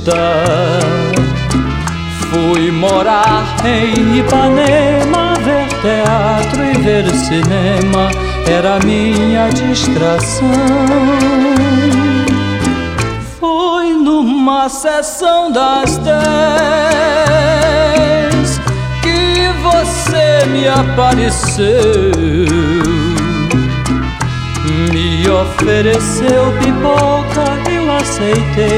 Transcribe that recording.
Fui morar em Ipanema, ver teatro e ver cinema, era minha distração. Foi numa sessão das 10 que você me apareceu, me ofereceu pipoca, eu aceitei.